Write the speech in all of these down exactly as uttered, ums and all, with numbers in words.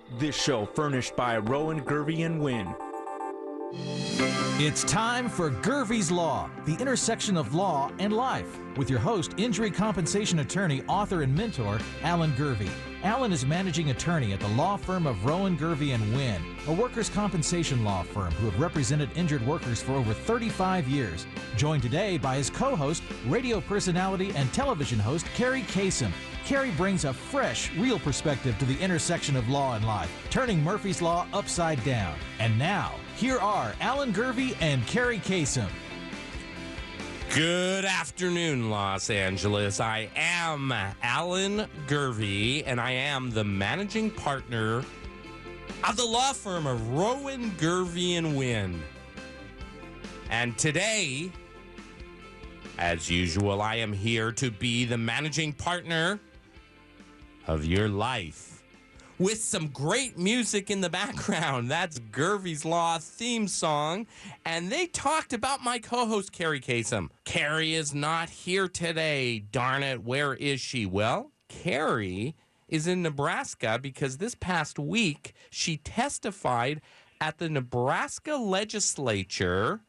This show furnished by Rowan, Gervey, and Wynn. It's time for Gervey's Law, the intersection of law and life, with your host, injury compensation attorney, author, and mentor, Alan Gervey. Alan is managing attorney at the law firm of Rowan, Gervey, and Wynn, a workers' compensation law firm who have represented injured workers for over thirty-five years. Joined today by his co-host, radio personality, and television host, Carrie Kasem. Carrie brings a fresh, real perspective to the intersection of law and life, turning Murphy's Law upside down. And now, here are Alan Gervey and Carrie Kasem. Good afternoon, Los Angeles. I am Alan Gervey, and I am the managing partner of the law firm of Rowan, Gervey, and Wynn. And today, as usual, I am here to be the managing partner of your life with some great music in the background. That's Gervey's Law theme song. And they talked about my co-host, Carrie Kasem. Carrie is not here today. Darn it, where is she? Well, Carrie is in Nebraska because this past week she testified at the Nebraska legislature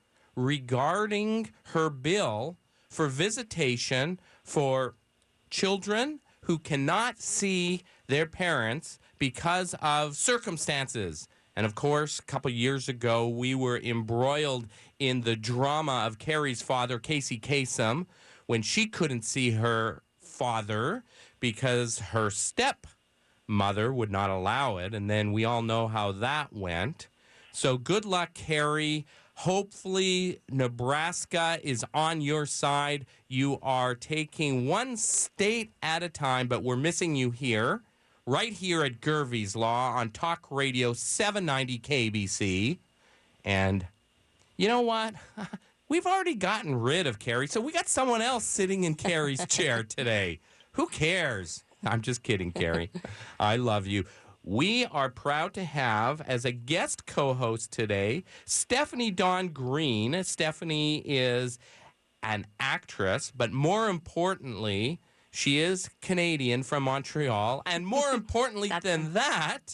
regarding her bill for visitation for children who cannot see their parents because of circumstances. And of course, a couple years ago, we were embroiled in the drama of Carrie's father, Casey Kasem, when she couldn't see her father because her stepmother would not allow it. And then we all know how that went. So good luck, Carrie. Hopefully, Nebraska is on your side. You are taking one state at a time, but we're missing you here, right here at Gervey's Law on Talk Radio seven ninety K B C. And you know what? We've already gotten rid of Carrie, so we got someone else sitting in Carrie's chair today. Who cares? I'm just kidding, Carrie. I love you. We are proud to have, as a guest co-host today, Stephanie Dawn Green. Stephanie is an actress, but more importantly, she is Canadian from Montreal. And more importantly than that,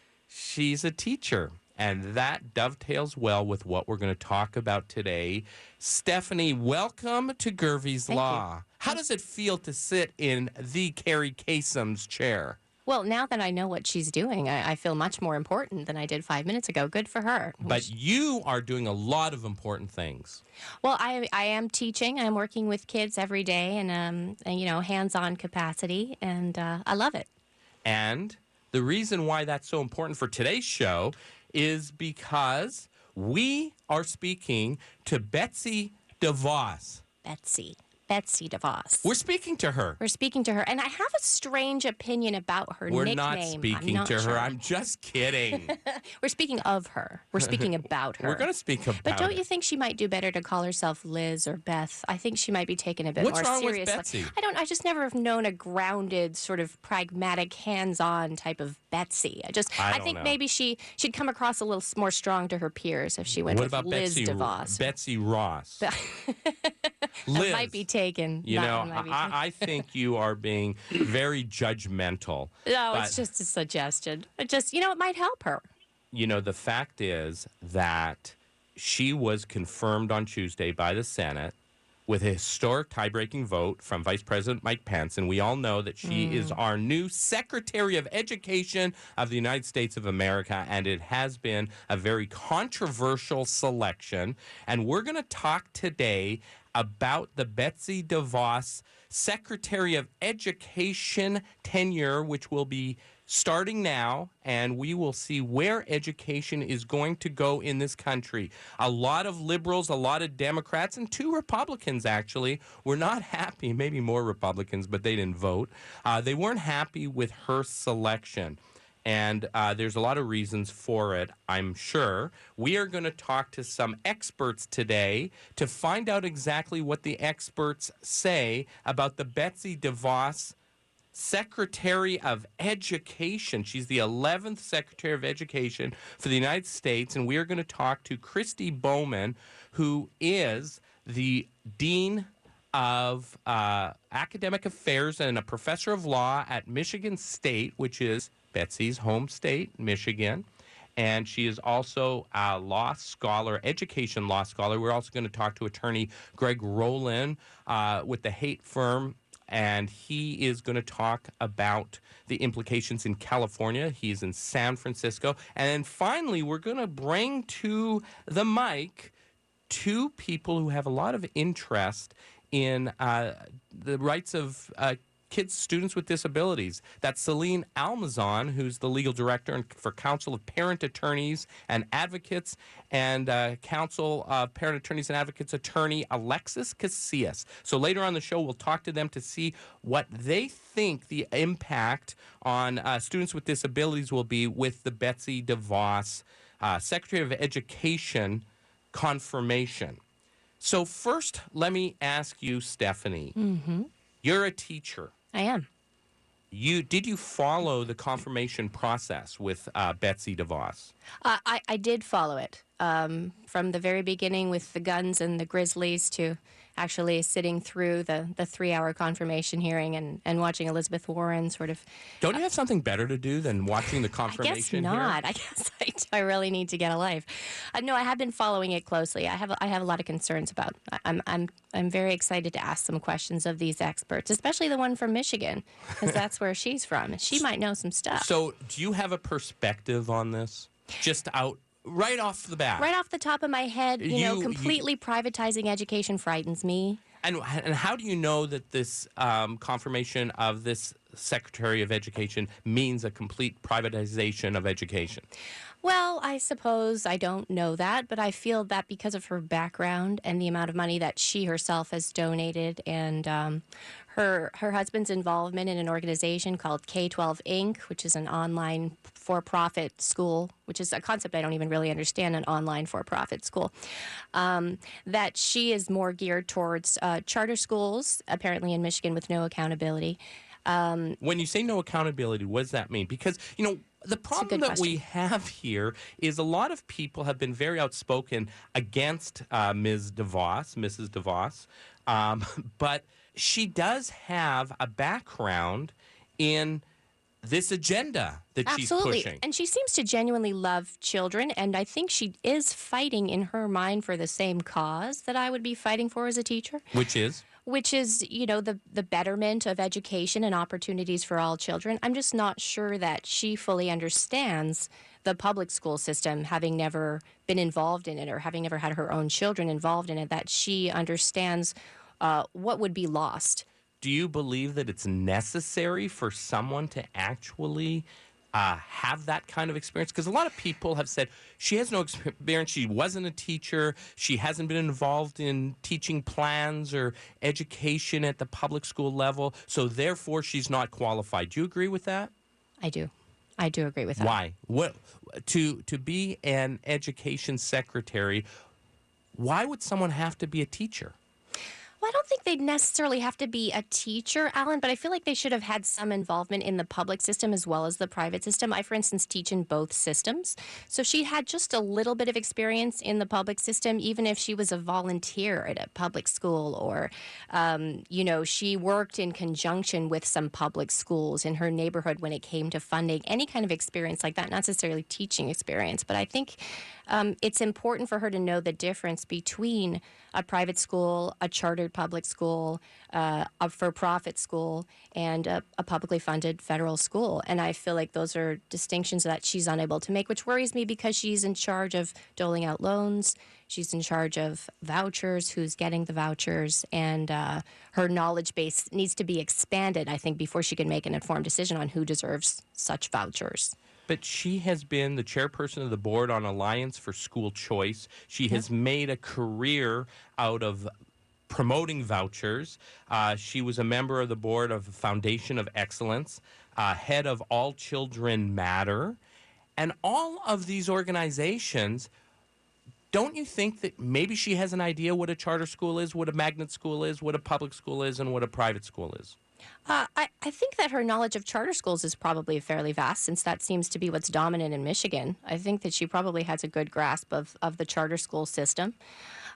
she's a teacher. And that dovetails well with what we're going to talk about today. Stephanie, welcome to Gervey's Thank Law. you. How does it feel to sit in the Carrie Kasem's chair? Well, now that I know what she's doing, I, I feel much more important than I did five minutes ago. Good for her. But you are doing a lot of important things. Well, I I am teaching. I'm working with kids every day in um and, you know, hands-on capacity, and uh, I love it. And the reason why that's so important for today's show is because we are speaking to Betsy DeVos. Betsy. Betsy DeVos. We're speaking to her. We're speaking to her, and I have a strange opinion about her We're nickname. not speaking not to sure. her. I'm just kidding. We're speaking of her. We're speaking about her. We're going to speak about But don't it. you think she might do better to call herself Liz or Beth? I think she might be taken a bit What's more wrong with seriously. Betsy? I don't. I just never have known a grounded, sort of pragmatic, hands-on type of Betsy. I just. I I, don't think know. maybe she she'd come across a little s- more strong to her peers if she went What with about Liz Betsy, DeVos. Betsy Ross? That Liz, might be taken. You That know, one might be taken. I, I think you are being very judgmental. No, but- it's just a suggestion. It just, you know, it might help her. You know, the fact is that she was confirmed on Tuesday by the Senate with a historic tie-breaking vote from Vice President Mike Pence, and we all know that she mm. is our new Secretary of Education of the United States of America, and it has been a very controversial selection. And we're going to talk today about the Betsy DeVos Secretary of Education tenure, which will be starting now, and we will see where education is going to go in this country. A lot of liberals, a lot of Democrats, and two Republicans, actually, were not happy, maybe more Republicans, but they didn't vote. Uh, they weren't happy with her selection. And uh, there's a lot of reasons for it, I'm sure. We are going to talk to some experts today to find out exactly what the experts say about the Betsy DeVos Secretary of Education. She's the eleventh Secretary of Education for the United States, and we are going to talk to Christy Bowman, who is the Dean of uh, Academic Affairs and a professor of law at Michigan State, which is Betsy's home state, Michigan. And she is also a law scholar, education law scholar. We're also going to talk to attorney Greg Rowland uh, with the Haight firm, and he is going to talk about the implications in California. He's in San Francisco. And then finally, we're going to bring to the mic two people who have a lot of interest in uh, the rights of uh, kids, students with disabilities. That's Celine Almazan, who's the legal director for Council of Parent Attorneys and Advocates, and uh, Council of Parent Attorneys and Advocates attorney Alexis Casillas. So later on the show, we'll talk to them to see what they think the impact on uh, students with disabilities will be with the Betsy DeVos, uh, Secretary of Education, confirmation. So first, let me ask you, Stephanie. Mm-hmm. You're a teacher. I am. You did you follow the confirmation process with uh, Betsy DeVos? Uh, I, I did follow it um, from the very beginning with the guns and the Grizzlies to actually sitting through the, the three-hour confirmation hearing and, and watching Elizabeth Warren sort of... Don't you have something better to do than watching the confirmation I guess not. hearing? I guess I, I really need to get a life. Uh, no, I have been following it closely. I have I have a lot of concerns about. I'm I'm I'm very excited to ask some questions of these experts, especially the one from Michigan, because that's where she's from. She might know some stuff. So, do you have a perspective on this? Just out right off the bat. Right off the top of my head, you, You- know, you- completely privatizing education frightens me. And and how do you know that this um, confirmation of this Secretary of Education means a complete privatization of education? Well, I suppose I don't know that, but I feel that because of her background and the amount of money that she herself has donated and um, her her husband's involvement in an organization called K twelve Incorporated, which is an online for-profit school, which is a concept I don't even really understand, an online for-profit school, um, that she is more geared towards uh, charter schools, apparently in Michigan with no accountability. Um, When you say no accountability, what does that mean? Because, you know, the problem that we have here is a lot of people have been very outspoken against uh, Miz DeVos, Missus DeVos, um, but she does have a background in this agenda that Absolutely. she's pushing. And she seems to genuinely love children, and I think she is fighting in her mind for the same cause that I would be fighting for as a teacher. Which is? Which is, you know, the, the betterment of education and opportunities for all children. I'm just not sure that she fully understands the public school system, having never been involved in it or having never had her own children involved in it, that she understands uh, what would be lost. Do you believe that it's necessary for someone to actually uh, have that kind of experience? Because a lot of people have said she has no experience. She wasn't a teacher. She hasn't been involved in teaching plans or education at the public school level. So therefore, she's not qualified. Do you agree with that? I do. I do agree with that. Why? What to to be an education secretary? Why would someone have to be a teacher? Well, I don't think they'd necessarily have to be a teacher, Alan, but I feel like they should have had some involvement in the public system as well as the private system. I, for instance, teach in both systems. So she had just a little bit of experience in the public system, even if she was a volunteer at a public school or, um, you know, she worked in conjunction with some public schools in her neighborhood when it came to funding. Any kind of experience like that, not necessarily teaching experience, but I think um, it's important for her to know the difference between a private school, a chartered public school, uh, a for-profit school, and a, a publicly funded federal school. And I feel like those are distinctions that she's unable to make, which worries me because she's in charge of doling out loans. She's in charge of vouchers, who's getting the vouchers, and uh, her knowledge base needs to be expanded, I think, before she can make an informed decision on who deserves such vouchers. But she has been the chairperson of the board on Alliance for School Choice. She has made a career out of promoting vouchers. Uh, she was a member of the board of Foundation of Excellence, uh, head of All Children Matter. And all of these organizations, don't you think that maybe she has an idea what a charter school is, what a magnet school is, what a public school is, and what a private school is? Uh, I, I think that her knowledge of charter schools is probably fairly vast, since that seems to be what's dominant in Michigan. I think that she probably has a good grasp of, of the charter school system.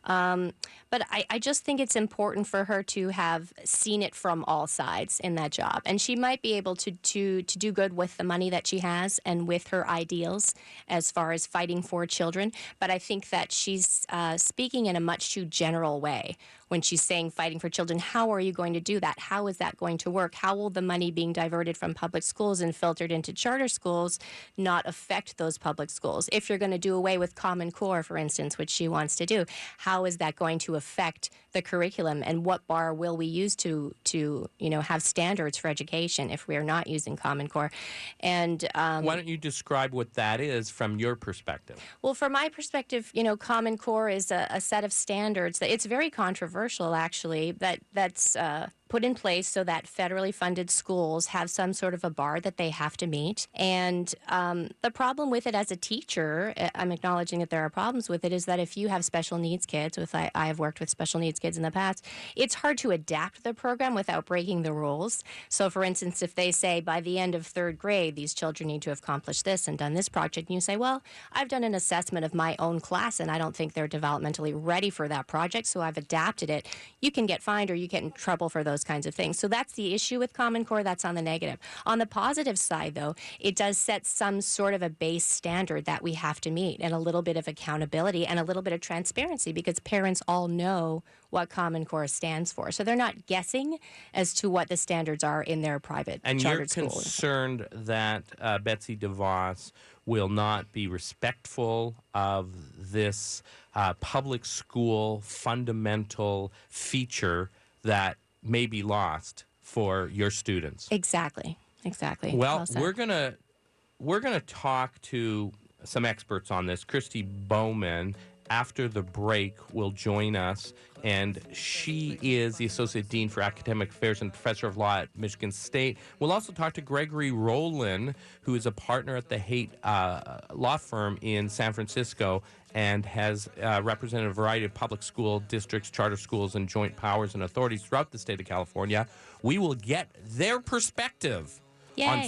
Um, but I, I just think it's important for her to have seen it from all sides in that job. And she might be able to, to, to do good with the money that she has and with her ideals as far as fighting for children. But I think that she's uh, speaking in a much too general way when she's saying fighting for children. How are you going to do that? How is that going to work? How will the money being diverted from public schools and filtered into charter schools not affect those public schools? If you're going to do away with Common Core, for instance, which she wants to do, how is that going to affect the curriculum, and what bar will we use to, to you know, have standards for education if we are not using Common Core? And um, why don't you describe what that is from your perspective? Well, from my perspective, you know, Common Core is a, a set of standards that it's very controversial, actually, that that's uh, put in place so that federally funded schools have some sort of a bar that they have to meet. And um, the problem with it as a teacher, I'm acknowledging that there are problems with it, is that if you have special needs kids, with I, I have worked with special needs kids in the past, it's hard to adapt the program without breaking the rules. So, for instance, if they say by the end of third grade, these children need to have accomplished this and done this project, and you say, well, I've done an assessment of my own class, and I don't think they're developmentally ready for that project, so I've adapted it. You can get fined or you get in trouble for those kinds of things. So that's the issue with Common Core. That's on the negative. On the positive side, though, it does set some sort of a base standard that we have to meet, and a little bit of accountability and a little bit of transparency, because parents all know what Common Core stands for. So they're not guessing as to what the standards are in their private and chartered schools. And you're concerned that uh, Betsy DeVos will not be respectful of this uh, public school fundamental feature that may be lost for your students. Exactly. Exactly. Well, well we're gonna we're gonna talk to some experts on this. Christy Bowman, after the break, will join us, and she is the Associate Dean for Academic Affairs and Professor of Law at Michigan State. We'll also talk to Gregory Rowland, who is a partner at the Haight uh, law firm in San Francisco and has uh, represented a variety of public school districts, charter schools, and joint powers and authorities throughout the state of California. We will get their perspective Yay. on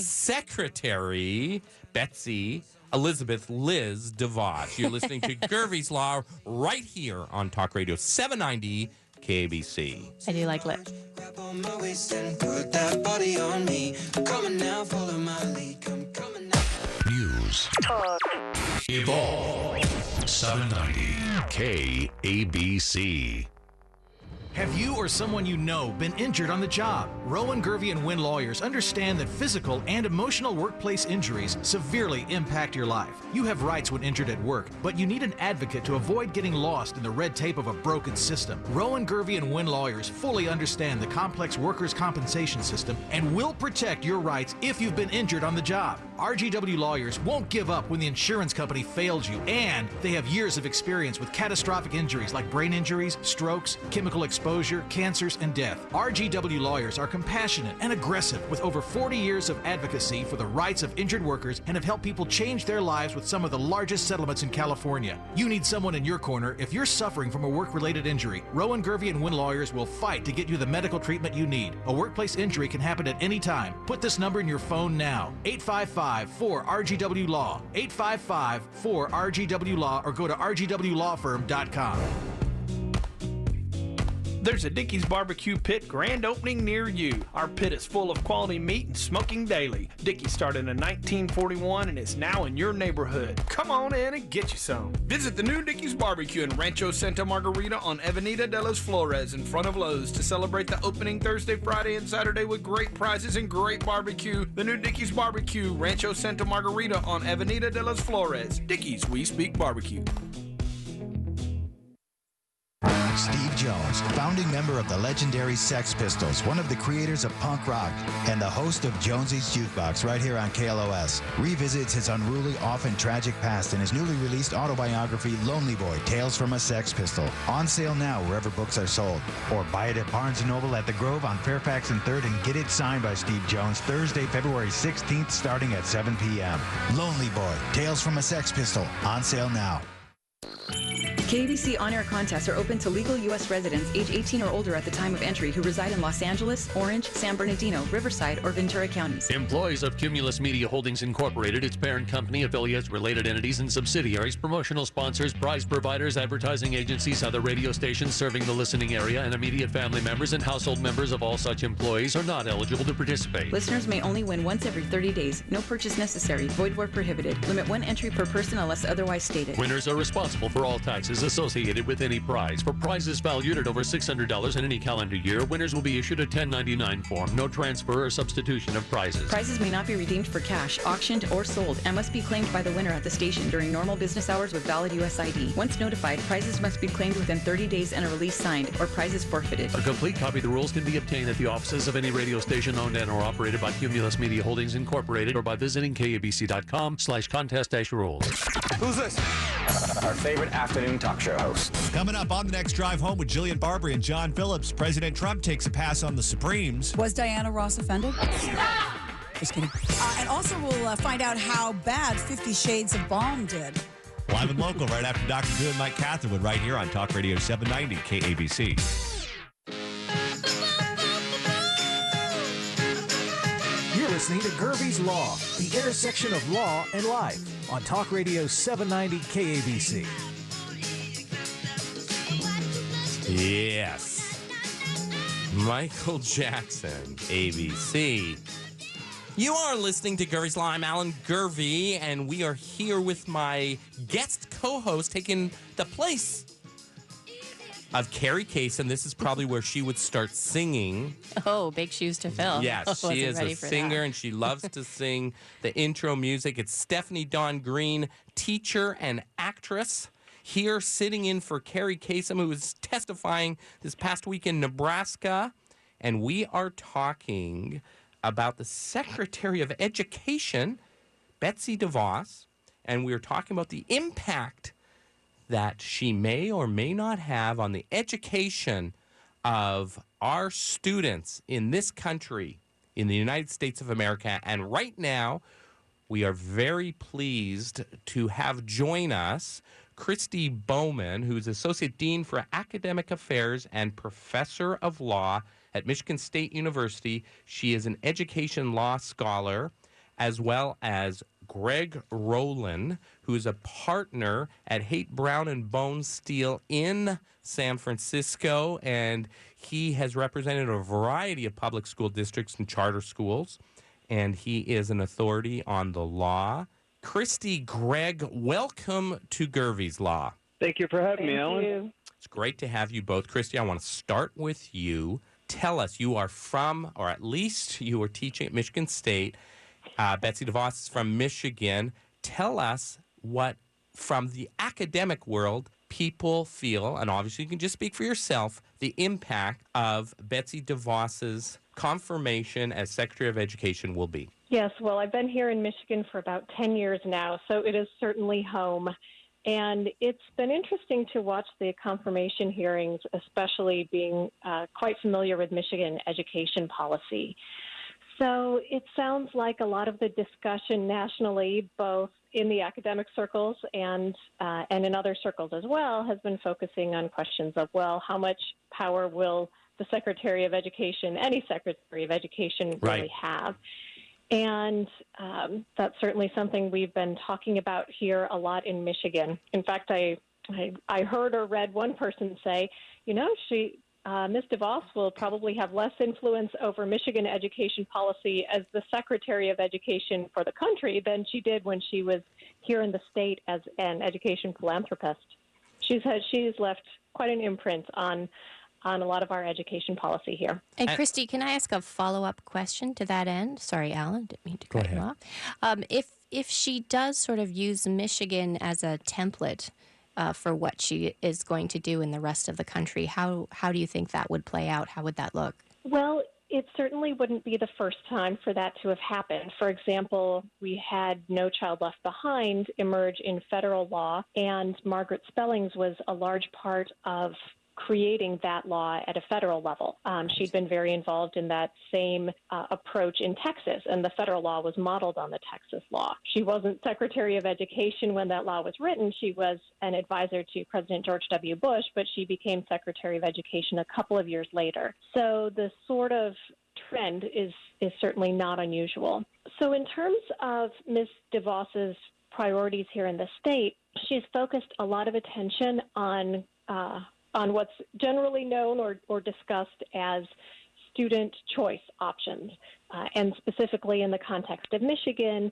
Secretary Betsy Elizabeth Liz DeVos. You're listening to Gervie's Law right here on Talk Radio seven ninety K B C. I do like lit. News. Talk. Evolve. seven ninety K A B C. Have you or someone you know been injured on the job? Rowan, Gervie, and Wynn lawyers understand that physical and emotional workplace injuries severely impact your life. You have rights when injured at work, but you need an advocate to avoid getting lost in the red tape of a broken system. Rowan, Gervie, and Wynn lawyers fully understand the complex workers' compensation system and will protect your rights if you've been injured on the job. R G W lawyers won't give up when the insurance company fails you, and they have years of experience with catastrophic injuries like brain injuries, strokes, chemical exposure, cancers, and death. R G W lawyers are compassionate and aggressive with over forty years of advocacy for the rights of injured workers and have helped people change their lives with some of the largest settlements in California. You need someone in your corner if you're suffering from a work-related injury. Rowan, Gervie, and Wynn lawyers will fight to get you the medical treatment you need. A workplace injury can happen at any time. Put this number in your phone now. eight five five, four R G W Law. eight five five, four R G W Law, or go to R G W law firm dot com. There's a Dickey's Barbecue Pit grand opening near you. Our pit is full of quality meat and smoking daily. Dickey's started in nineteen forty-one and is now in your neighborhood. Come on in and get you some. Visit the new Dickey's Barbecue in Rancho Santa Margarita on Avenida de los Flores in front of Lowe's to celebrate the opening Thursday, Friday, and Saturday with great prizes and great barbecue. The new Dickey's Barbecue, Rancho Santa Margarita on Avenida de los Flores. Dickey's, we speak barbecue. Steve Jones, founding member of the legendary Sex Pistols, one of the creators of punk rock, and the host of Jonesy's Jukebox right here on K L O S, revisits his unruly, often tragic past in his newly released autobiography, Lonely Boy, Tales from a Sex Pistol. On sale now wherever books are sold. Or buy it at Barnes and Noble at the Grove on Fairfax and third and get it signed by Steve Jones Thursday, February sixteenth, starting at seven p.m. Lonely Boy, Tales from a Sex Pistol, on sale now. K A B C on-air contests are open to legal U S residents age eighteen or older at the time of entry who reside in Los Angeles, Orange, San Bernardino, Riverside, or Ventura counties. Employees of Cumulus Media Holdings Incorporated, its parent company, affiliates, related entities, and subsidiaries, promotional sponsors, prize providers, advertising agencies, other radio stations serving the listening area, and immediate family members and household members of all such employees are not eligible to participate. Listeners may only win once every thirty days. No purchase necessary. Void where prohibited. Limit one entry per person unless otherwise stated. Winners are responsible for all taxes associated with any prize. For prizes valued at over six hundred dollars in any calendar year, winners will be issued a ten ninety-nine form. No transfer or substitution of prizes. Prizes may not be redeemed for cash, auctioned, or sold, and must be claimed by the winner at the station during normal business hours with valid U S I D. Once notified, prizes must be claimed within thirty days and a release signed, or prizes forfeited. A complete copy of the rules can be obtained at the offices of any radio station owned and or operated by Cumulus Media Holdings Incorporated or by visiting kabc.com slash contest dash rules. Who's this? Our favorite afternoon talk show host. Coming up on the next drive home with Jillian Barber and John Phillips, President Trump takes a pass on the Supremes. Was Diana Ross offended? Stop! Just kidding. Uh, and also we'll uh, find out how bad Fifty Shades of Balm did. Live and local right after Doctor Drew and Mike Catherwood right here on Talk Radio seven ninety K A B C. You're listening to Gervie's Law, the intersection of law and life, on Talk Radio seven ninety K A B C. Yes. Michael Jackson, A B C. You are listening to Gervie's Law. I'm Alan Gervie, and we are here with my guest co-host taking the place of Carrie Kasem. This is probably where she would start singing. Oh, big shoes to fill. Yes, she is a singer, and she loves to sing the intro music. It's Stephanie Dawn Green, teacher and actress, here sitting in for Carrie Kasem, who was testifying this past week in Nebraska. And we are talking about the Secretary of Education, Betsy DeVos, and we are talking about the impact that she may or may not have on the education of our students in this country, in the United States of America. And right now, we are very pleased to have join us Christy Bowman, who's Associate Dean for Academic Affairs and Professor of Law at Michigan State University. She is an education law scholar, as well as Greg Rowland, who is a partner at Haight Brown and Bone Steel in San Francisco, and he has represented a variety of public school districts and charter schools, and he is an authority on the law. Christy, Greg, welcome to Gervie's Law. Thank you for having Thank me, Alan. You. It's great to have you both. Christy, I want to start with you. Tell us, you are from, or at least you were teaching at Michigan State. Uh, Betsy DeVos is from Michigan. Tell us what, from the academic world, people feel, and obviously you can just speak for yourself, the impact of Betsy DeVos's confirmation as Secretary of Education will be. Yes, well, I've been here in Michigan for about ten years now, so it is certainly home. And it's been interesting to watch the confirmation hearings, especially being uh, quite familiar with Michigan education policy. So it sounds like a lot of the discussion nationally, both in the academic circles and uh, and in other circles as well, has been focusing on questions of, well, how much power will the Secretary of Education, any Secretary of Education, really Right. have? And um, that's certainly something we've been talking about here a lot in Michigan. In fact, I I, I heard or read one person say, you know, she uh, Miz DeVos will probably have less influence over Michigan education policy as the Secretary of Education for the country than she did when she was here in the state as an education philanthropist. She's had, she's left quite an imprint on on a lot of our education policy here. And Christy, can I ask a follow-up question to that end? Sorry, Alan, didn't mean to Go cut you ahead. off. Um, if if she does sort of use Michigan as a template uh, for what she is going to do in the rest of the country, how how do you think that would play out? How would that look? Well, it certainly wouldn't be the first time for that to have happened. For example, we had No Child Left Behind emerge in federal law, and Margaret Spellings was a large part of creating that law at a federal level. Um, she'd been very involved in that same uh, approach in Texas, and the federal law was modeled on the Texas law. She wasn't Secretary of Education when that law was written. She was an advisor to President George W. Bush, but she became Secretary of Education a couple of years later. So the sort of trend is, is certainly not unusual. So in terms of Miz DeVos's priorities here in the state, she's focused a lot of attention on uh, on what's generally known or, or discussed as student choice options. Uh, and specifically in the context of Michigan,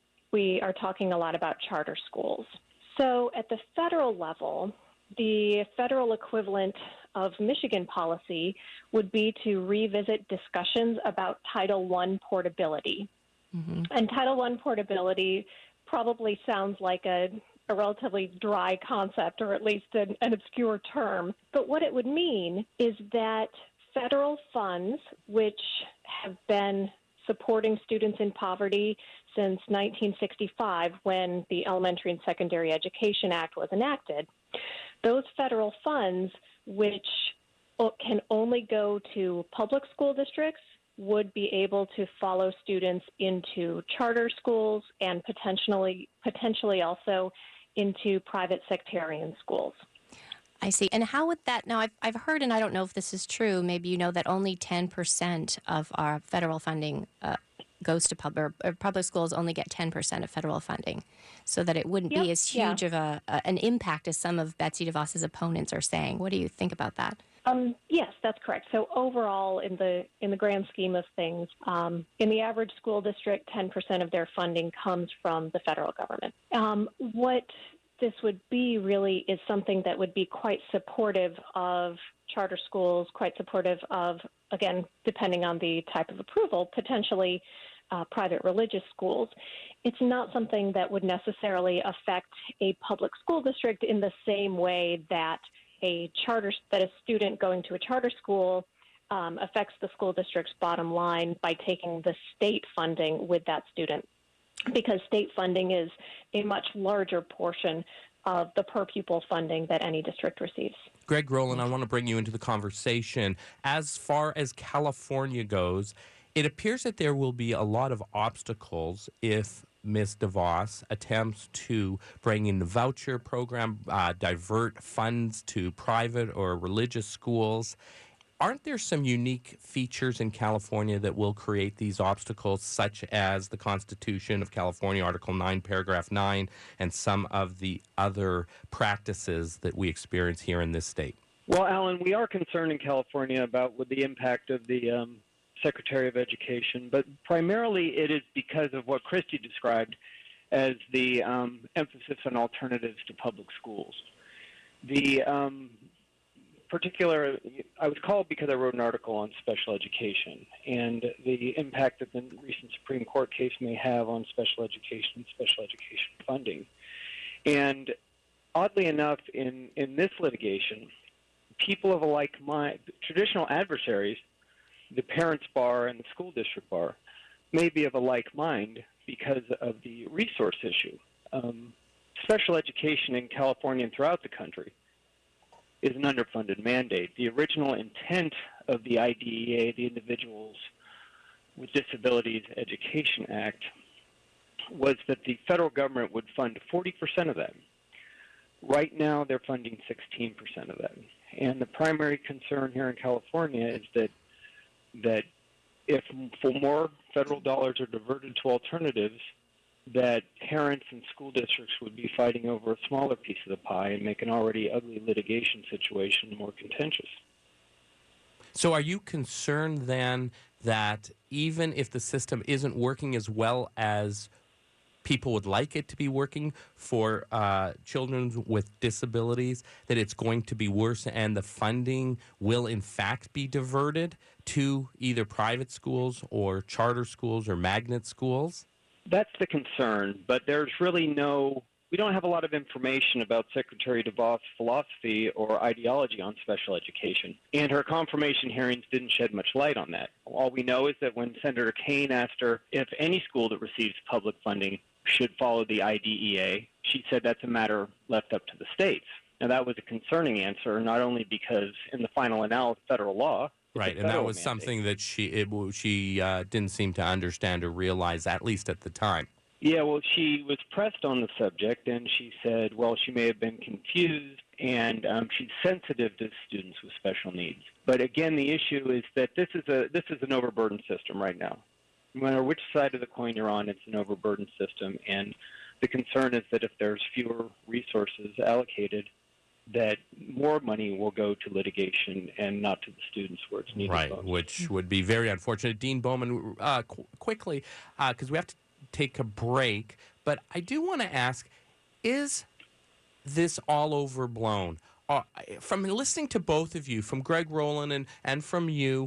we are talking a lot about charter schools. So at the federal level, the federal equivalent of Michigan policy would be to revisit discussions about Title one portability. Mm-hmm. And Title one portability probably sounds like a a relatively dry concept, or at least an, an obscure term. But what it would mean is that federal funds, which have been supporting students in poverty since nineteen sixty-five, when the Elementary and Secondary Education Act was enacted, those federal funds, which can only go to public school districts, would be able to follow students into charter schools and potentially potentially also into private sectarian schools. I see. And how would that, now I've, I've heard, and I don't know if this is true, maybe you know that only ten percent of our federal funding uh, goes to public, or public schools only get ten percent of federal funding, so that it wouldn't yep. be as huge yeah. of a, a an impact as some of Betsy DeVos's opponents are saying. What do you think about that? Um, yes, that's correct. So overall, in the in the grand scheme of things, um, in the average school district, ten percent of their funding comes from the federal government. Um, what this would be really is something that would be quite supportive of charter schools, quite supportive of, again, depending on the type of approval, potentially uh, private religious schools. It's not something that would necessarily affect a public school district in the same way that a charter, that a student going to a charter school um, affects the school district's bottom line by taking the state funding with that student, because state funding is a much larger portion of the per pupil funding that any district receives. Greg Rowland, I want to bring you into the conversation. As far as California goes, it appears that there will be a lot of obstacles if Miz DeVos attempts to bring in the voucher program, uh, divert funds to private or religious schools. Aren't there some unique features in California that will create these obstacles, such as the Constitution of California, Article nine, Paragraph nine, and some of the other practices that we experience here in this state? Well, Alan, we are concerned in California about with the impact of the um, Secretary of Education, but primarily it is because of what Christy described as the um, emphasis on alternatives to public schools. The um, particular, I was called because I wrote an article on special education and the impact that the recent Supreme Court case may have on special education and special education funding. And oddly enough, in, in this litigation, people of a like mind, traditional adversaries, the parents' bar and the school district bar, may be of a like mind because of the resource issue. Um, special education in California and throughout the country is an underfunded mandate. The original intent of the I D E A, the Individuals with Disabilities Education Act, was that the federal government would fund forty percent of that. Right now, they're funding sixteen percent of that. And the primary concern here in California is that that if for more federal dollars are diverted to alternatives, that parents and school districts would be fighting over a smaller piece of the pie and make an already ugly litigation situation more contentious. So are you concerned then that even if the system isn't working as well as people would like it to be working for uh, children with disabilities, that it's going to be worse and the funding will in fact be diverted to either private schools or charter schools or magnet schools? That's the concern, but there's really no, we don't have a lot of information about Secretary DeVos' philosophy or ideology on special education, and her confirmation hearings didn't shed much light on that. All we know is that when Senator Kaine asked her if any school that receives public funding should follow the I D E A, she said that's a matter left up to the states. Now, that was a concerning answer, not only because in the final analysis, federal law. Right, and that was mandate. something that she it, she uh, didn't seem to understand or realize, at least at the time. Yeah, well, she was pressed on the subject, and she said, well, she may have been confused, and um, she's sensitive to students with special needs. But again, the issue is that this is a this is an overburdened system right now. No matter which side of the coin you're on, it's an overburdened system, and the concern is that if there's fewer resources allocated, that more money will go to litigation and not to the students where it's needed. Right, most. Which would be very unfortunate. Dean Bowman, uh, qu- quickly, because uh, we have to take a break, but I do want to ask, is this all overblown? Uh, from listening to both of you, from Greg Rowland and, and from you,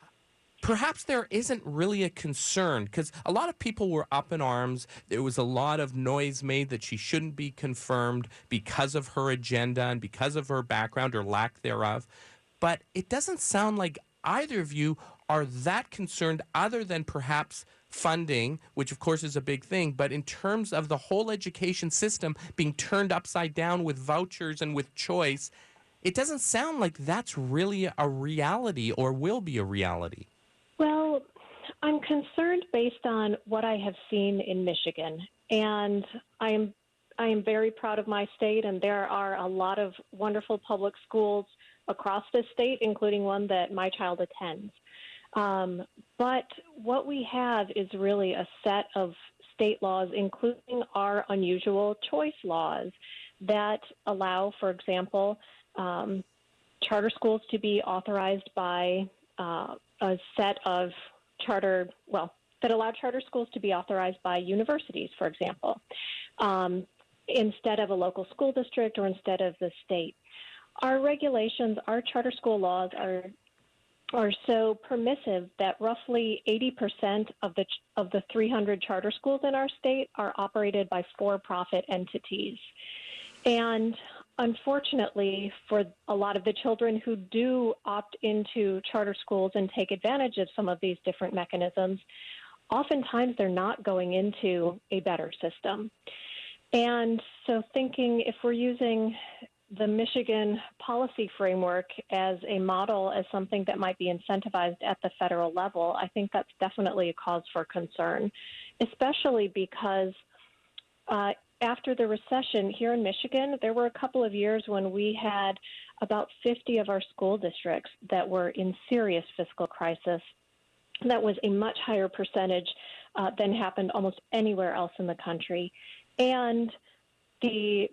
perhaps there isn't really a concern, because a lot of people were up in arms. There was a lot of noise made that she shouldn't be confirmed because of her agenda and because of her background or lack thereof. But it doesn't sound like either of you are that concerned, other than perhaps funding, which of course is a big thing. But in terms of the whole education system being turned upside down with vouchers and with choice, it doesn't sound like that's really a reality or will be a reality. Well, I'm concerned based on what I have seen in Michigan, and I am I am very proud of my state, and there are a lot of wonderful public schools across the state, including one that my child attends. Um, but what we have is really a set of state laws, including our unusual choice laws, that allow, for example, um, charter schools to be authorized by uh, a set of charter, well, that allow charter schools to be authorized by universities, for example, um, instead of a local school district or instead of the state. Our regulations, our charter school laws are are so permissive that roughly eighty percent of the of the three hundred charter schools in our state are operated by for-profit entities. And unfortunately, for a lot of the children who do opt into charter schools and take advantage of some of these different mechanisms, oftentimes they're not going into a better system. And so thinking if we're using the Michigan policy framework as a model, as something that might be incentivized at the federal level, I think that's definitely a cause for concern, especially because uh, after the recession here in Michigan, there were a couple of years when we had about fifty of our school districts that were in serious fiscal crisis. That was a much higher percentage uh, than happened almost anywhere else in the country. And the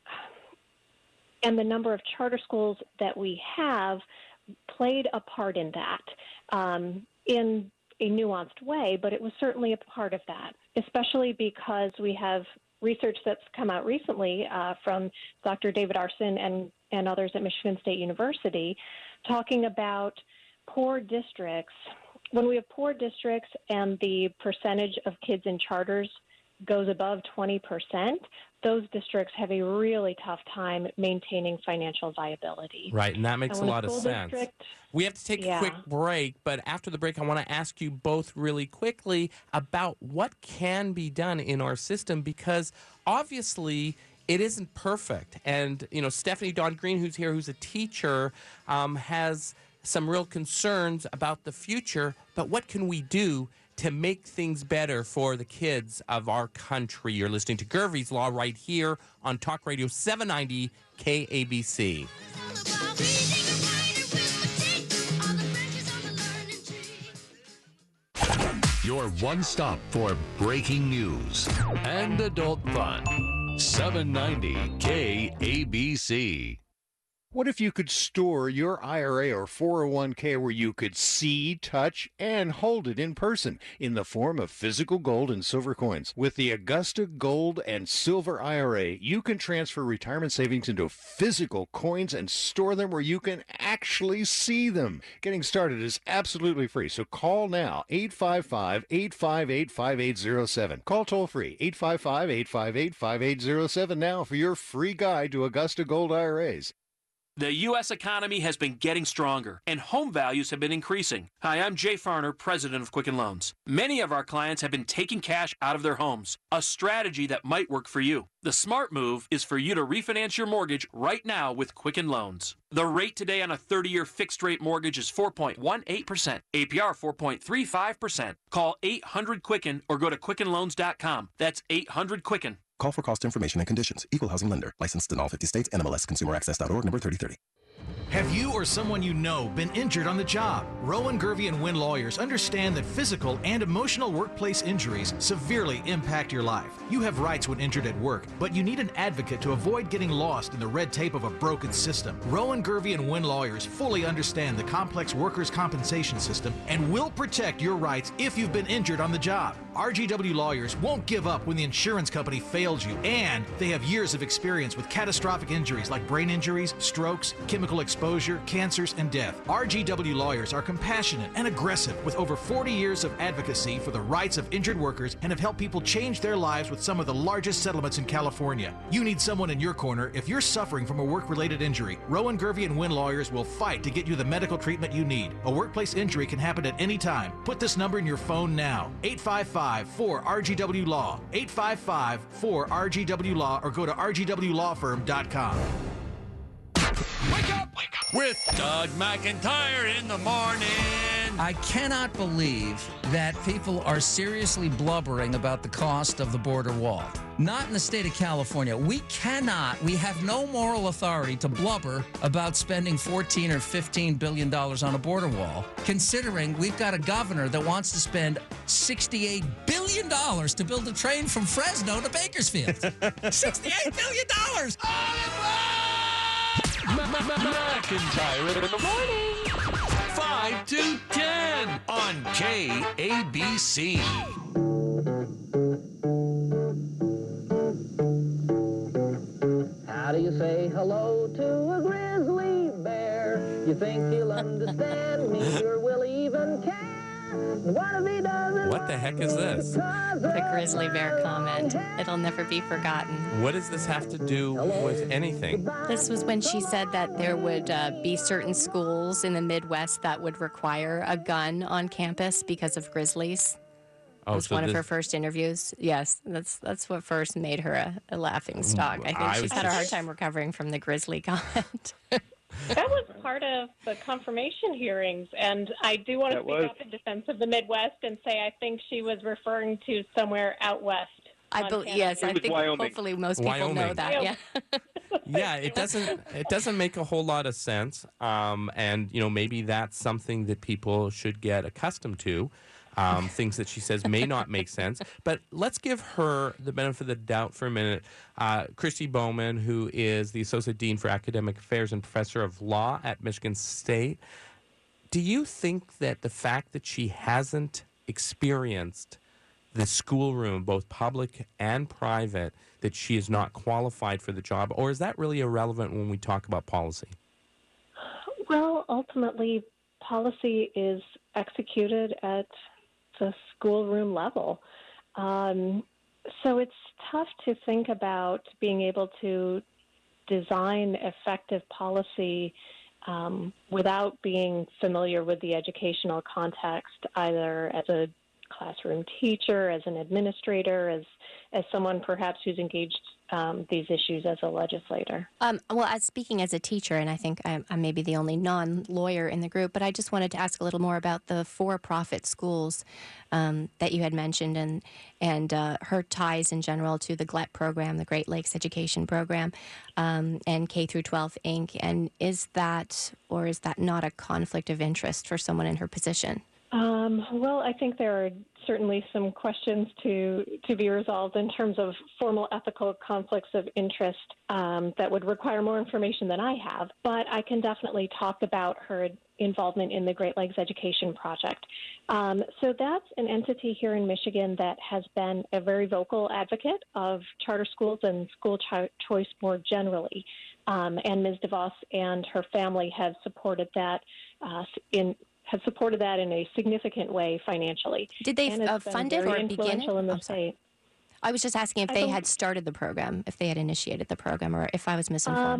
and the number of charter schools that we have played a part in that um, in a nuanced way, but it was certainly a part of that, especially because we have research that's come out recently uh, from Doctor David Arson and, and others at Michigan State University talking about poor districts. When we have poor districts and the percentage of kids in charters goes above twenty percent, those districts have a really tough time maintaining financial viability. Right, and that makes and a lot of sense. District, we have to take yeah. a quick break, but after the break, I want to ask you both really quickly about what can be done in our system, because obviously it isn't perfect. And, you know, Stephanie Dawn Green, who's here, who's a teacher, um, has some real concerns about the future, but what can we do to make things better for the kids of our country? You're listening to Gervie's Law right here on Talk Radio seven ninety K A B C. Your one stop for breaking news and adult fun. seven ninety K A B C. What if you could store your I R A or four oh one k where you could see, touch, and hold it in person in the form of physical gold and silver coins? With the Augusta Gold and Silver I R A, you can transfer retirement savings into physical coins and store them where you can actually see them. Getting started is absolutely free, so call now, eight five five, eight five eight, five eight zero seven. Call toll free, eight five five, eight five eight, five eight zero seven now for your free guide to Augusta Gold I R As. The U S economy has been getting stronger, and home values have been increasing. Hi, I'm Jay Farner, president of Quicken Loans. Many of our clients have been taking cash out of their homes, a strategy that might work for you. The smart move is for you to refinance your mortgage right now with Quicken Loans. The rate today on a thirty-year fixed-rate mortgage is four point one eight percent, A P R four point three five percent. Call eight hundred Quicken or go to quicken loans dot com. That's eight hundred Quicken. Call for cost information and conditions. Equal housing lender. Licensed in all fifty states. N M L S Consumer Access dot org. Number thirty thirty. Have you or someone you know been injured on the job? Rowan, Gervey and Wynn lawyers understand that physical and emotional workplace injuries severely impact your life. You have rights when injured at work, but you need an advocate to avoid getting lost in the red tape of a broken system. Rowan, Gervey and Wynn lawyers fully understand the complex workers' compensation system and will protect your rights if you've been injured on the job. R G W lawyers won't give up when the insurance company fails you, and they have years of experience with catastrophic injuries like brain injuries, strokes, chemical exposure, cancers, and death. R G W lawyers are compassionate and aggressive with over forty years of advocacy for the rights of injured workers and have helped people change their lives with some of the largest settlements in California. You need someone in your corner if you're suffering from a work-related injury. Rowan, Gervey and Wynn lawyers will fight to get you the medical treatment you need. A workplace injury can happen at any time. Put this number in your phone now. eight five five, four R G W Law. eight five five, four R G W Law or go to R G W law firm dot com. Wake up! Wake up! With Doug McIntyre in the morning. I cannot believe that people are seriously blubbering about the cost of the border wall. Not in the state of California. We cannot, we have no moral authority to blubber about spending fourteen or fifteen billion dollars on a border wall, considering we've got a governor that wants to spend sixty-eight billion dollars to build a train from Fresno to Bakersfield. sixty-eight billion dollars! McIntyre in the morning. five to ten on K A B C. How do you say hello to a grizzly bear? You think he'll understand me or will he even care? What if he doesn't? What the heck is this? The grizzly bear comment. It'll never be forgotten. What does this have to do with anything? This was when she said that there would uh, be certain schools in the Midwest that would require a gun on campus because of grizzlies. Oh, It was so one of this- her first interviews. Yes, that's that's what first made her a, a laughing stock. I think I she's was had a hard just- time recovering from the grizzly comment. That was part of the confirmation hearings, and I do want to That speak was. up in defense of the Midwest and say I think she was referring to somewhere out west. I believe yes. I think hopefully most people know Wyoming. that. Yeah. Yeah, it doesn't it doesn't make a whole lot of sense. Um, and you know, maybe that's something that people should get accustomed to. Um, things that she says may not make sense. But let's give her the benefit of the doubt for a minute. Uh, Christy Bowman, who is the Associate Dean for Academic Affairs and Professor of Law at Michigan State. Do you think that the fact that she hasn't experienced the schoolroom, both public and private, that she is not qualified for the job? Or is that really irrelevant when we talk about policy? Well, ultimately, policy is executed at the schoolroom level. Um, so it's tough to think about being able to design effective policy um, without being familiar with the educational context, either as a classroom teacher, as an administrator, as as someone perhaps who's engaged um, these issues as a legislator. Um, well, as speaking as a teacher, and I think I'm, I'm maybe the only non-lawyer in the group, but I just wanted to ask a little more about the for-profit schools um, that you had mentioned, and and uh, her ties in general to the G L E T program, the Great Lakes Education Program, um, and K through twelve Incorporated. And is that, or is that not a conflict of interest for someone in her position? Um, well, I think there are certainly some questions to to be resolved in terms of formal ethical conflicts of interest um, that would require more information than I have. But I can definitely talk about her involvement in the Great Lakes Education Project. Um, so that's an entity here in Michigan that has been a very vocal advocate of charter schools and school cho- choice more generally. Um, and Miz DeVos and her family have supported that uh, in have supported that in a significant way financially. Did they And it's uh, been fund it very or begin it? influential in the I'm sorry. state. I was just asking if I they bel- had started the program, if they had initiated the program, or if I was misinformed. Um,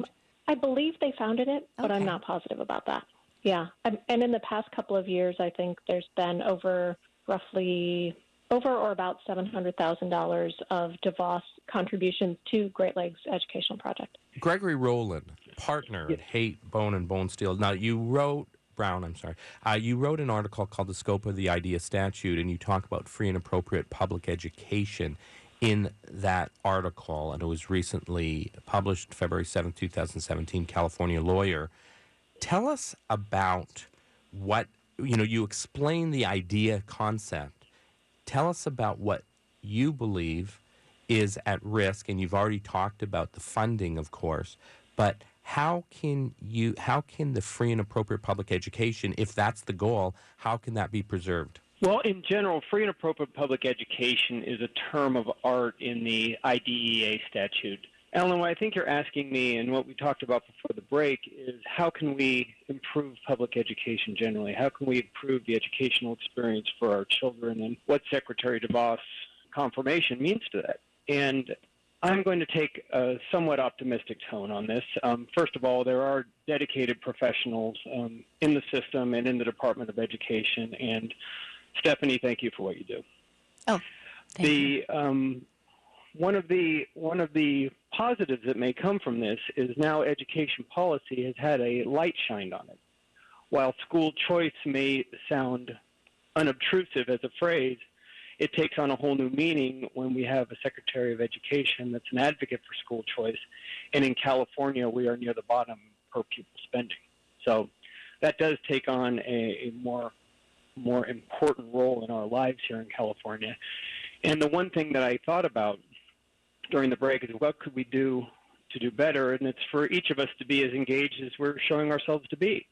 I believe they founded it, but I'm not positive about that. Yeah. Um, And in the past couple of years, I think there's been over roughly over or about seven hundred thousand dollars of DeVos contributions to Great Lakes Educational Project. Gregory Rowland, partner at Hate, Bone, and Bone Steel. Now, you wrote, Brown, I'm sorry, uh, you wrote an article called The Scope of the IDEA Statute, and you talk about free and appropriate public education in that article, and it was recently published February seventh, two thousand seventeen, California Lawyer. Tell us about what, you know, you explain the IDEA concept. Tell us about what you believe is at risk, and you've already talked about the funding, of course, but how can you, how can the free and appropriate public education, if that's the goal, how can that be preserved? Well, in general, free and appropriate public education is a term of art in the I D E A statute. Ellen, what I think you're asking me, and what we talked about before the break, is how can we improve public education generally? How can we improve the educational experience for our children, and what Secretary DeVos' confirmation means to that? And I'm going to take a somewhat optimistic tone on this. Um, first of all, there are dedicated professionals um, in the system and in the Department of Education. And Stephanie, thank you for what you do. Oh, thank the, you. Um, one of the one of the positives that may come from this is now education policy has had a light shined on it. While school choice may sound unobtrusive as a phrase, it takes on a whole new meaning when we have a Secretary of Education that's an advocate for school choice. And in California, we are near the bottom per pupil spending. So that does take on a, a more, more important role in our lives here in California. And the one thing that I thought about during the break is what could we do to do better? And it's for each of us to be as engaged as we're showing ourselves to be.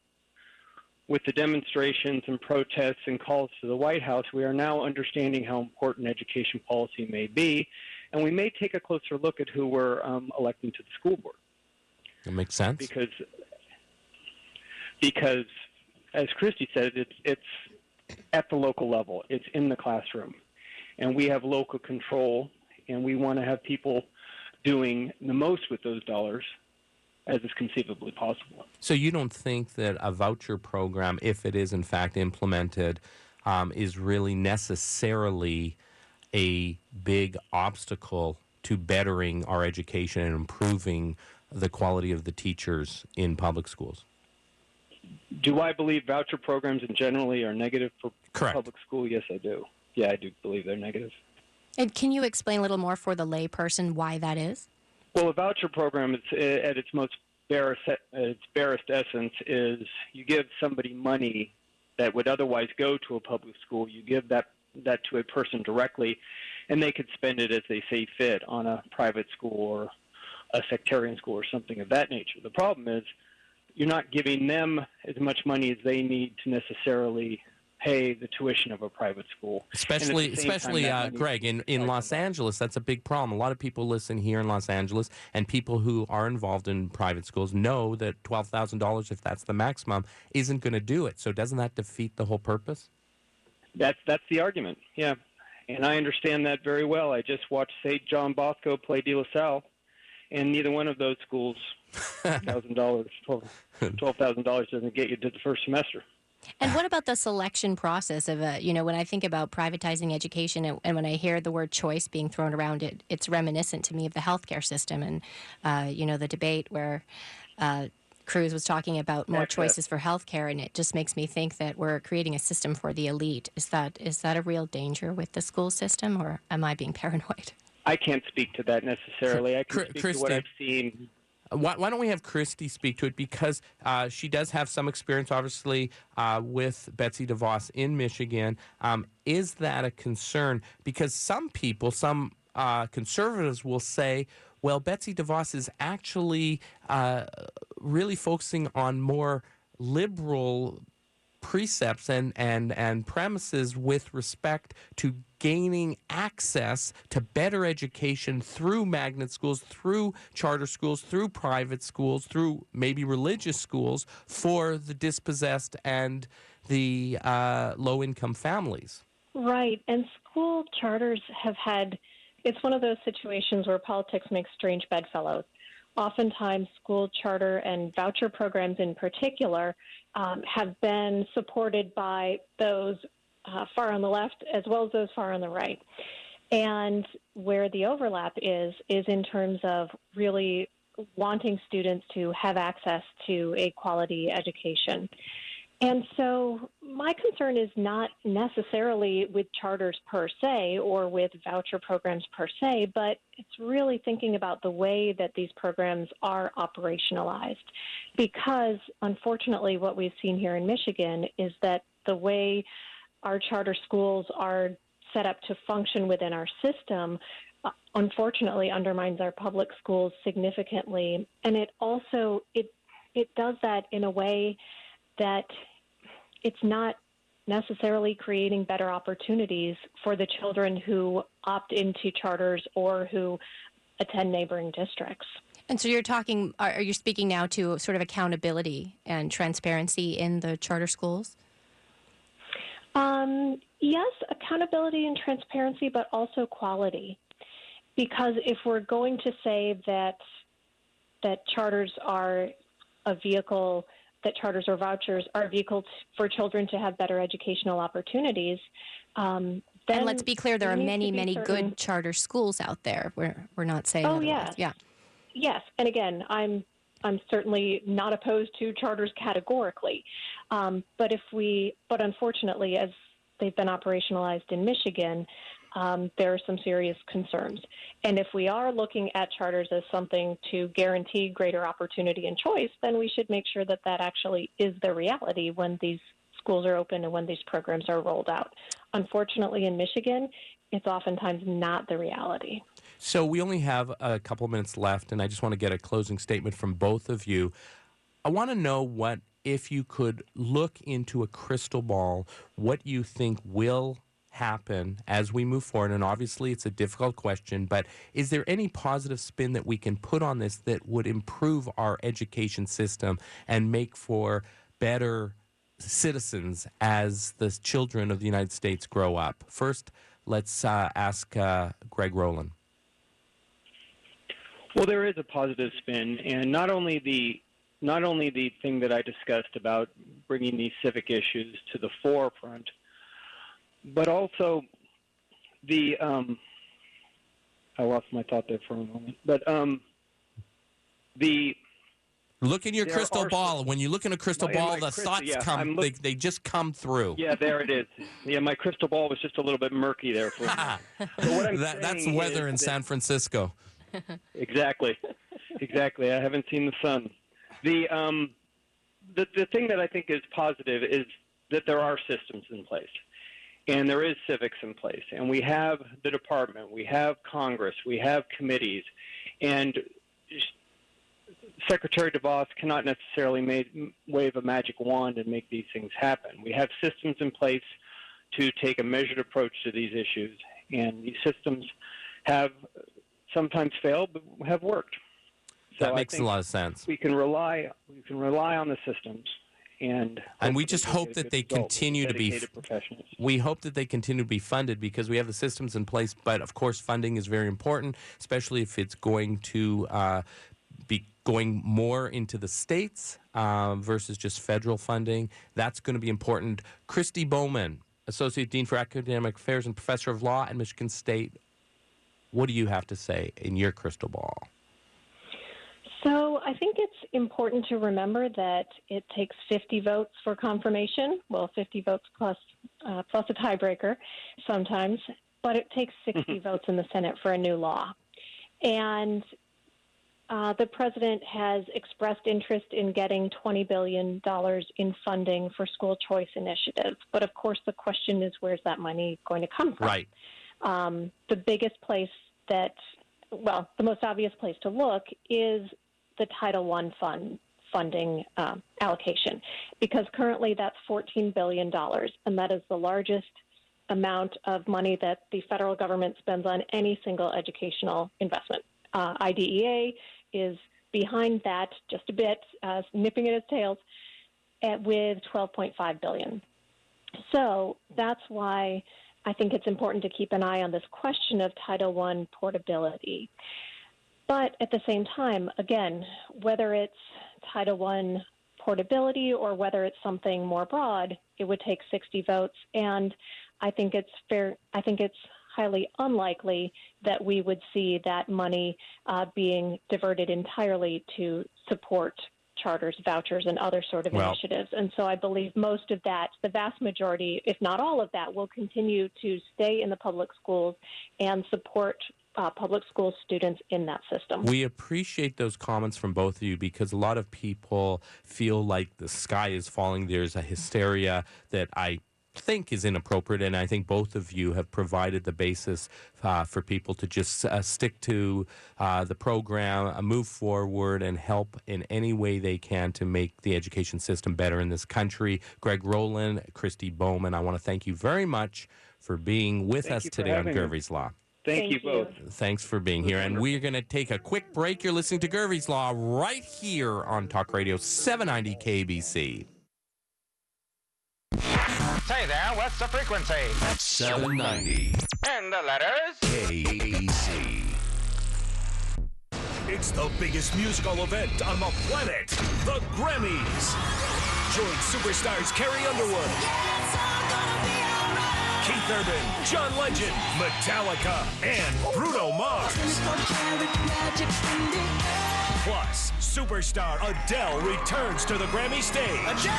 With the demonstrations and protests and calls to the White House, we are now understanding how important education policy may be, and we may take a closer look at who we're um, electing to the school board. That makes sense. Because, because as Christy said, it's, it's at the local level. It's in the classroom. And we have local control, and we want to have people doing the most with those dollars as is conceivably possible. So you don't think that a voucher program, if it is in fact implemented, um, is really necessarily a big obstacle to bettering our education and improving the quality of the teachers in public schools? Do I believe voucher programs in generally are negative for Correct. public school? Yes, I do. Yeah, I do believe they're negative. And can you explain a little more for the layperson why that is? Well, a voucher program, it's, at its most barest, its barest essence, is you give somebody money that would otherwise go to a public school. You give that, that to a person directly, and they could spend it as they see fit on a private school or a sectarian school or something of that nature. The problem is you're not giving them as much money as they need to necessarily pay the tuition of a private school. Especially, especially uh, Greg, in, in Los Angeles, that's a big problem. A lot of people listen here in Los Angeles, and people who are involved in private schools know that twelve thousand dollars, if that's the maximum, isn't going to do it. So doesn't that defeat the whole purpose? That's, that's the argument, yeah. And I understand that very well. I just watched Saint John Bosco play De La Salle, and neither one of those schools, one thousand dollars, twelve thousand dollars doesn't get you to the first semester. And what about the selection process of, a, you know, when I think about privatizing education and, and when I hear the word choice being thrown around, it, it's reminiscent to me of the healthcare system and, uh, you know, the debate where uh, Cruz was talking about more That's choices for healthcare, and it just makes me think that we're creating a system for the elite. Is that is that a real danger with the school system, or am I being paranoid? I can't speak to that necessarily. I can speak to what I've seen. Why, why don't we have Christy speak to it, because uh, she does have some experience, obviously, uh, with Betsy DeVos in Michigan. Um, is that a concern? Because some people, some uh, conservatives will say, well, Betsy DeVos is actually uh, really focusing on more liberal precepts and, and, and premises with respect to gaining access to better education through magnet schools, through charter schools, through private schools, through maybe religious schools for the dispossessed and the uh, low-income families. Right. And school charters have had, it's one of those situations where politics makes strange bedfellows. oftentimes school charter and voucher programs in particular um, have been supported by those uh, far on the left as well as those far on the right. And where the overlap is, is in terms of really wanting students to have access to a quality education. And so my concern is not necessarily with charters per se or with voucher programs per se, but it's really thinking about the way that these programs are operationalized. Because unfortunately, what we've seen here in Michigan is that the way our charter schools are set up to function within our system uh, unfortunately undermines our public schools significantly. And it also, it it does that in a way that it's not necessarily creating better opportunities for the children who opt into charters or who attend neighboring districts. And so you're talking, are are you speaking now to sort of accountability and transparency in the charter schools? Um, yes, accountability and transparency, but also quality. Because if we're going to say that that charters are a vehicle, that charters or vouchers are a vehicle t- for children to have better educational opportunities, um, then and let's be clear, there are we need many, to be many certain- good charter schools out there. We're we're not saying Oh, otherwise. yes. Yeah. Yes, and again, I'm I'm certainly not opposed to charters categorically, um, but if we, but unfortunately, as they've been operationalized in Michigan, um, there are some serious concerns. And if we are looking at charters as something to guarantee greater opportunity and choice, then we should make sure that that actually is the reality when these schools are open and when these programs are rolled out. Unfortunately, in Michigan, it's oftentimes not the reality. So we only have a couple of minutes left, and I just want to get a closing statement from both of you. I want to know what, if you could look into a crystal ball, what you think will happen as we move forward. And obviously it's a difficult question, but is there any positive spin that we can put on this that would improve our education system and make for better citizens as the children of the United States grow up? First, let's uh, ask uh, Greg Rowland. Well, there is a positive spin, and not only the not only the thing that I discussed about bringing these civic issues to the forefront, but also the um, I lost my thought there for a moment. But um, the look in your there crystal are ball. When you look in a crystal My- in ball, my the crystal- thoughts yeah, come. I'm They, look- they just come through. Yeah, there it is. Yeah, my crystal ball was just a little bit murky there for a moment. But what I'm That, that's saying weather is in that- San Francisco. Exactly, exactly. I haven't seen the sun. The um, the the thing that I think is positive is that there are systems in place, and there is civics in place, and we have the department, we have Congress, we have committees, and Secretary DeVos cannot necessarily make, wave a magic wand and make these things happen. We have systems in place to take a measured approach to these issues, and these systems have sometimes failed, but have worked. So That I makes a think lot of sense. We can rely we can rely on the systems, and And we hopefully just we'll hope get a that good they result with continue to be. dedicated professionals. We hope that they continue to be funded because we have the systems in place. But of course, funding is very important, especially if it's going to uh, be going more into the states uh, versus just federal funding. That's going to be important. Christy Bowman, Associate Dean for Academic Affairs and Professor of Law at Michigan State. What do you have to say in your crystal ball? So I think it's important to remember that it takes fifty votes for confirmation. Well, fifty votes plus uh, plus a tiebreaker sometimes, but it takes sixty votes in the Senate for a new law. And uh, the president has expressed interest in getting twenty billion dollars in funding for school choice initiatives. But of course, the question is, where's that money going to come from? Right. Um, the biggest place that, well, the most obvious place to look is the Title One fund funding um, allocation, because currently that's fourteen billion dollars, and that is the largest amount of money that the federal government spends on any single educational investment. Uh, I D E A is behind that just a bit, uh, nipping at its tails, at, with twelve point five billion dollars. So that's why I think it's important to keep an eye on this question of Title One portability. But at the same time, again, whether it's Title One portability or whether it's something more broad, it would take sixty votes. And I think it's fair. I think it's highly unlikely that we would see that money uh, being diverted entirely to support charters, vouchers, and other sort of Well- initiatives. And so I believe most of that, the vast majority, if not all of that, will continue to stay in the public schools and support uh, public school students in that system. We appreciate those comments from both of you because a lot of people feel like the sky is falling. There's a hysteria that I think is inappropriate, and I think both of you have provided the basis uh, for people to just uh, stick to uh, the program, uh, move forward, and help in any way they can to make the education system better in this country. Greg Rowland, Christy Bowman, I want to thank you very much for being with Thank us you for today on having me. Gervie's Law. Thank, Thank you both. Thanks for being here. And we're going to take a quick break. You're listening to Gervie's Law right here on Talk Radio seven ninety K B C. Say there, what's the frequency? seven ninety And the letters? K B C. It's the biggest musical event on the planet, the Grammys. Join superstars Carrie Underwood, Keith Urban, John Legend, Metallica, and Bruno Mars. Plus, superstar Adele returns to the Grammy stage.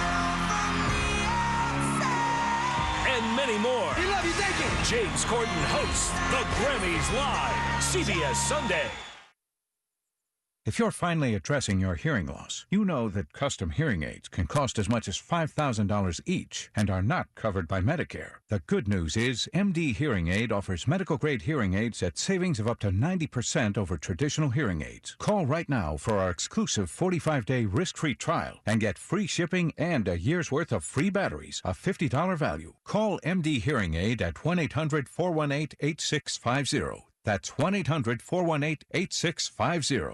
And many more. We love you, thank you. James Corden hosts the Grammys Live, C B S Sunday. If you're finally addressing your hearing loss, you know that custom hearing aids can cost as much as five thousand dollars each and are not covered by Medicare. The good news is M D Hearing Aid offers medical-grade hearing aids at savings of up to ninety percent over traditional hearing aids. Call right now for our exclusive forty-five day risk-free trial and get free shipping and a year's worth of free batteries, a fifty dollars value. Call M D Hearing Aid at one eight hundred, four one eight, eight six five zero. That's one eight hundred, four one eight, eight six five zero.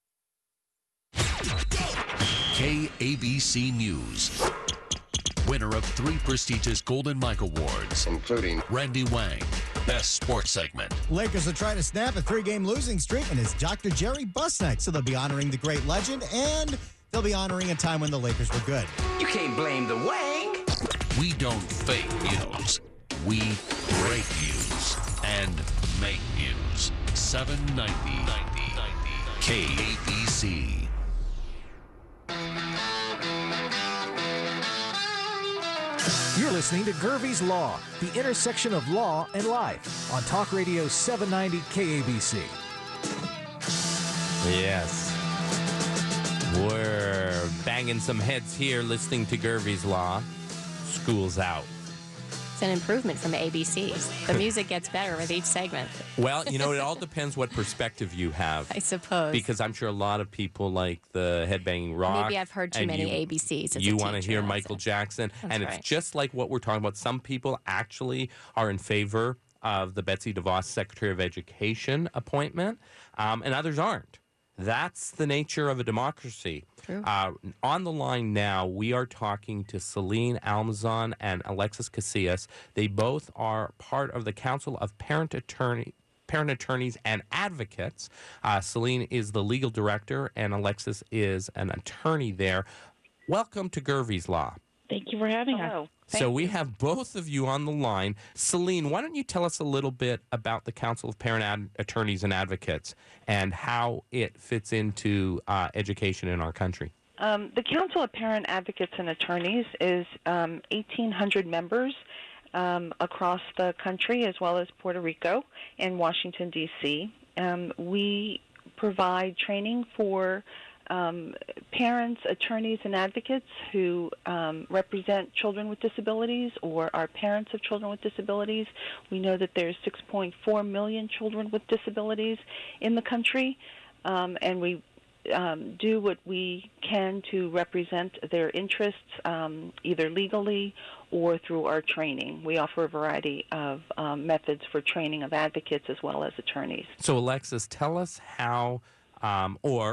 K A B C News. Winner of three prestigious Golden Mike Awards, including Randy Wang, Best Sports Segment. Lakers are trying to snap a three-game losing streak, and it's Doctor Jerry Bus Night, so they'll be honoring the great legend, and they'll be honoring a time when the Lakers were good. You can't blame the Wang. We don't fake news. We break news and make news. seven ninety K A B C. You're listening to Gervie's Law, the intersection of law and life, on Talk Radio seven ninety K A B C. Yes. We're banging some heads here listening to Gervie's Law. School's out. It's an improvement from A B C. The music gets better with each segment. Well, you know, it all depends what perspective you have. I suppose. Because I'm sure a lot of people like the headbanging rock. Maybe I've heard too and many you, A B Cs. As You a want to teacher, hear that's Michael it. Jackson. That's and right. it's just like what we're talking about. Some people actually are in favor of the Betsy DeVos Secretary of Education appointment, um, and others aren't. That's the nature of a democracy. True. Uh, on the line now, we are talking to Celine Almazan and Alexis Casillas. They both are part of the Council of Parent Attorney, Parent Attorneys and Advocates. Uh, Celine is the legal director, and Alexis is an attorney there. Welcome to Gervie's Law. Thank you for having us. So we have both of you on the line. Celine, why don't you tell us a little bit about the Council of Parent Ad- Attorneys and Advocates and how it fits into uh, education in our country? Um, the Council of Parent Advocates and Attorneys is um, eighteen hundred members um, across the country, as well as Puerto Rico and Washington, D C Um, we provide training for Um, parents, attorneys, and advocates who um, represent children with disabilities or are parents of children with disabilities. We know that there's six point four million children with disabilities in the country, um, and we um, do what we can to represent their interests, um, either legally or through our training. We offer a variety of um, methods for training of advocates as well as attorneys. So, Alexis, tell us how, um, or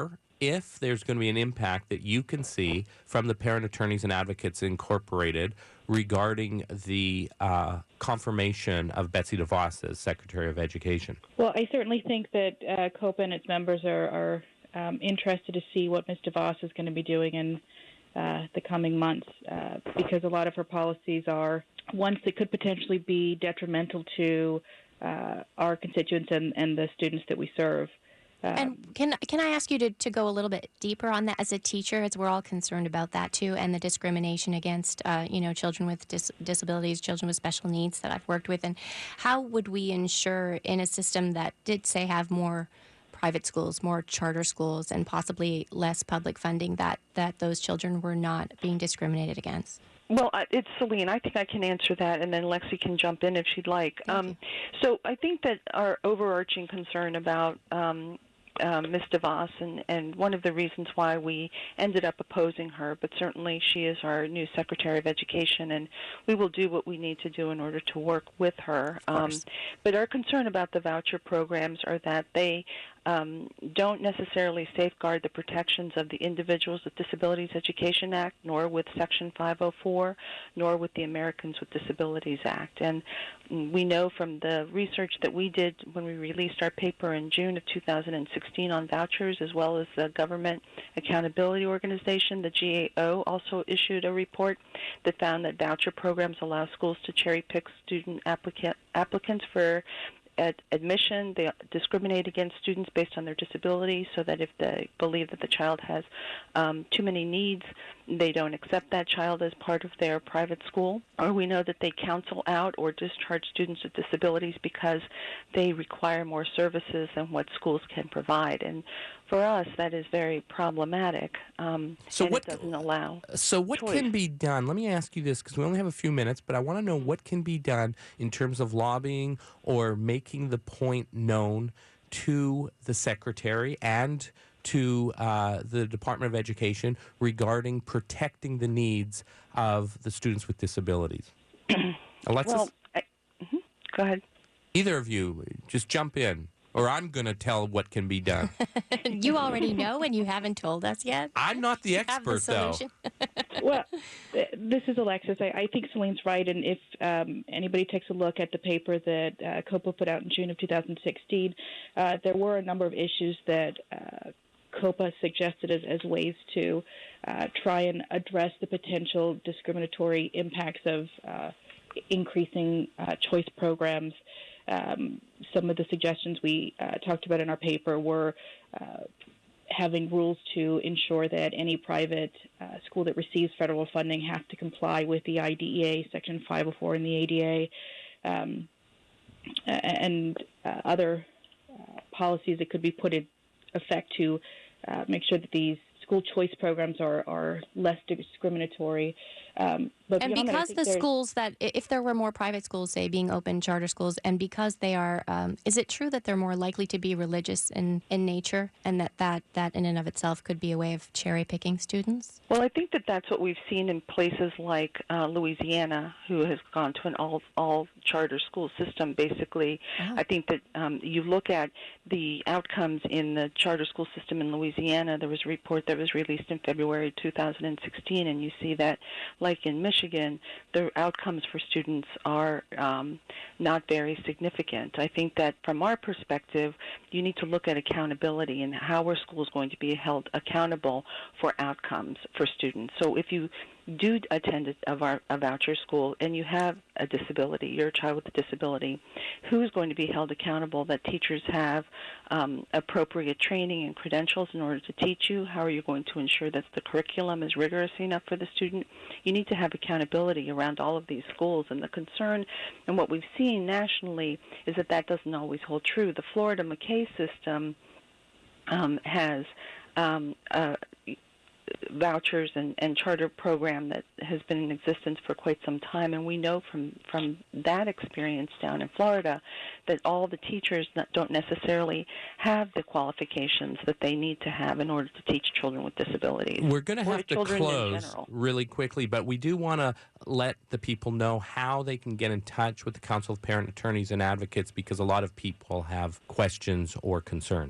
if there's going to be an impact that you can see from the Parent Attorneys and Advocates Incorporated regarding the uh, confirmation of Betsy DeVos as Secretary of Education. Well, I certainly think that uh, COPA and its members are, are um, interested to see what Miz DeVos is going to be doing in uh, the coming months, uh, because a lot of her policies are ones that could potentially be detrimental to uh, our constituents and, and the students that we serve. Um, And can can I ask you to, to go a little bit deeper on that as a teacher, as we're all concerned about that too, and the discrimination against uh, you know children with dis- disabilities, children with special needs that I've worked with, and how would we ensure in a system that did say have more private schools, more charter schools, and possibly less public funding, that that those children were not being discriminated against? Well, I- it's Celine. I think I can answer that, and then Lexi can jump in if she'd like. Um, so I think that our overarching concern about um, um, Miz DeVos, and, and one of the reasons why we ended up opposing her, but certainly she is our new Secretary of Education, and we will do what we need to do in order to work with her. Um, but our concern about the voucher programs are that they Um, don't necessarily safeguard the protections of the Individuals with Disabilities Education Act, nor with Section five oh four, nor with the Americans with Disabilities Act. And we know from the research that we did when we released our paper in June of two thousand sixteen on vouchers, as well as the Government Accountability Organization, the G A O, also issued a report that found that voucher programs allow schools to cherry-pick student applicant, applicants for At admission. They discriminate against students based on their disability, so that if they believe that the child has um, too many needs, they don't accept that child as part of their private school. Or we know that they counsel out or discharge students with disabilities because they require more services than what schools can provide. And for us, that is very problematic, um, So and what- it doesn't allow So what choice. can be done? Let me ask you this, because we only have a few minutes, but I want to know what can be done in terms of lobbying or making the point known to the Secretary and to uh, the Department of Education regarding protecting the needs of the students with disabilities. Alexis? Well, I, mhm. Go ahead. Either of you, just jump in, or I'm going to tell what can be done. You already know and you haven't told us yet? I'm not the You have the expert, though. solution? Well, th- this is Alexis. I, I think Celine's right, and if um, anybody takes a look at the paper that uh, COPA put out in June of two thousand sixteen, uh, there were a number of issues that uh, COPA suggested as, as ways to uh, try and address the potential discriminatory impacts of uh, increasing uh, choice programs. Um, some of the suggestions we uh, talked about in our paper were uh, having rules to ensure that any private uh, school that receives federal funding have to comply with the I D E A, Section five oh four, and the A D A, um, and uh, other uh, policies that could be put in effect to uh, make sure that these school choice programs are, are less discriminatory. Um, but And beyond that, I because think the there's- schools that, i- if there were more private schools, say, being open, charter schools, and because they are, um, is it true that they're more likely to be religious in, in nature, and that, that that in and of itself could be a way of cherry picking students? Well, I think that that's what we've seen in places like uh, Louisiana, who has gone to an all all charter school system. Basically, I think that um, you look at the outcomes in the charter school system in Louisiana. There was a report that was released in February two thousand sixteen, and you see that, like in Michigan, the outcomes for students are um, not very significant. I think that from our perspective, you need to look at accountability and how are schools going to be held accountable for outcomes for students. So if you do attend a, a, a voucher school and you have a disability, you're a child with a disability, who's going to be held accountable that teachers have um, appropriate training and credentials in order to teach you? How are you going to ensure that the curriculum is rigorous enough for the student? You need to have accountability around all of these schools. And the concern and what we've seen nationally is that that doesn't always hold true. The Florida McKay system um, has um, uh, vouchers and, and charter program that has been in existence for quite some time, and we know from, from that experience down in Florida that all the teachers not, don't necessarily have the qualifications that they need to have in order to teach children with disabilities. We're going to or have to children in close general. really quickly, but we do want to let the people know how they can get in touch with the Council of Parent Attorneys and Advocates, because a lot of people have questions or concerns.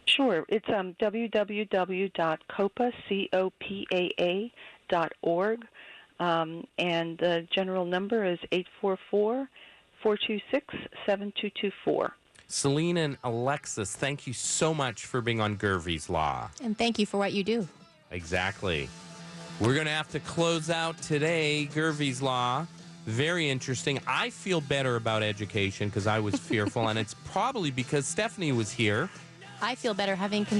Sure. It's um, w w w dot copa, C O P A A, dot org. Um, and the general number is eight four four, four two six, seven two two four. Celine and Alexis, thank you so much for being on Gervie's Law. And thank you for what you do. Exactly. We're going to have to close out today, Gervie's Law. Very interesting. I feel better about education because I was fearful, and it's probably because Stephanie was here. I feel better having